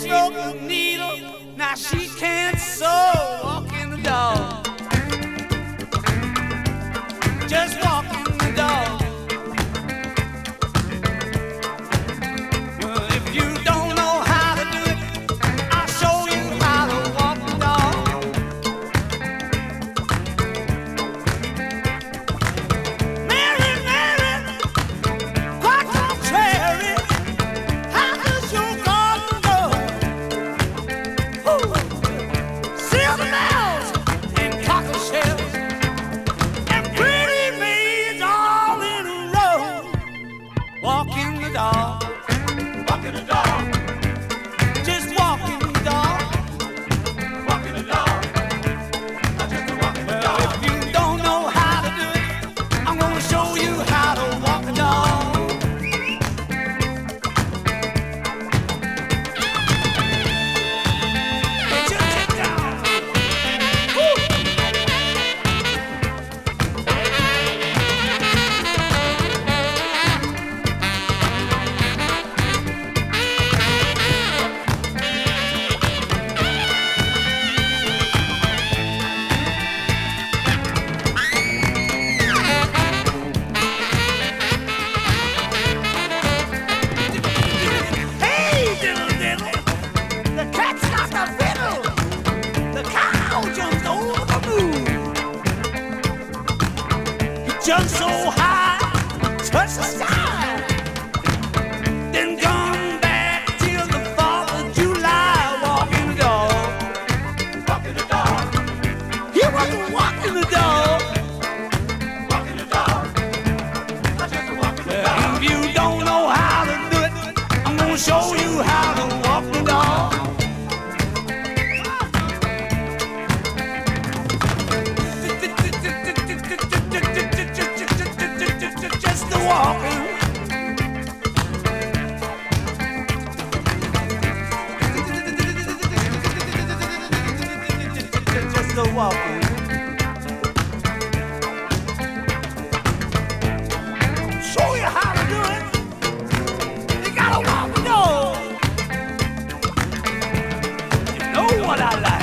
broke the needle, now she can't sew. Walking the dog, just walking the dog. Well, if you don't know how to do it, I'll show you how to walk the dog. Mary, Mary, quite contrary, how does your garden go? Ooh. Silver bells and cockle shells and pretty maids all in a row. Walking the dog, walking the dog, just walking the dog, walking the dog, just walking the dog. If you don't know how to do it, I'm gonna show you how to walk the dog. Just sit down. Woo. Hey, diddle diddle, the cat's got the fiddle, the cow jumps over the moon. He jumps so high, touch the sky, then come back till the 4th of July. Walking the dog, walking the dog. He wasn't walking the dog, walking the dog. Just walking the dog. If you don't know how to do it, I'm gonna show you how to walk the dog. Just the walking. Just the walking. Show you how to do it. You gotta walk the dog. You know what I like.